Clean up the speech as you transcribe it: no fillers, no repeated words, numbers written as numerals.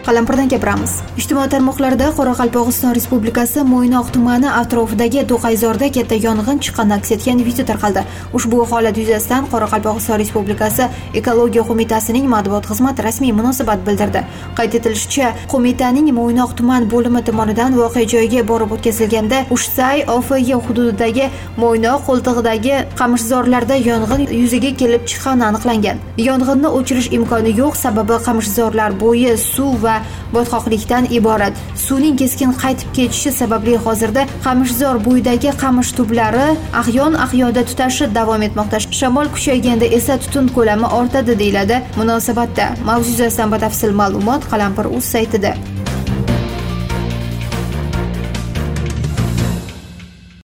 Qalampirdan gapiramiz. Ijtimoiy tarmoqlarda Qoraqalpog'iston Respublikasi Mo'ynoq tumani atrofidagi To'qayzorda katta yong'in chiqqani aks etgan video tarqaldi. Ushbu holat yuzasidan Qoraqalpog'iston Respublikasi Ekologiya qo'mitasining matbuot xizmati rasmiy munosabat bildirdi. Qayd etilishicha, qo'mitaning Mo'ynoq tuman bo'limi tomonidan voqea joyiga borib o'tkazilganda Ushsay OFY hududidagi Mo'ynoq qo'ltig'idagi qamishzorlarda yong'in yuzaga kelib chiqqani aniqlangan. Yong'inni o'chirish imkoni yo'q, sababi qamishzorlar bo'yi suv va botqoqlikdan iborat. Suvning keskin qaytib ketishi sababli hozirda qamishzor bo'yidagi qamish tublari ahyon-ahyoda tutashi davom etmoqda. Shamol kuchayganda esa tutun ko'lami ortadi deyiladi munosabatda. Mavzu yuzasidan batafsil ma'lumot Qalampir.uz saytida.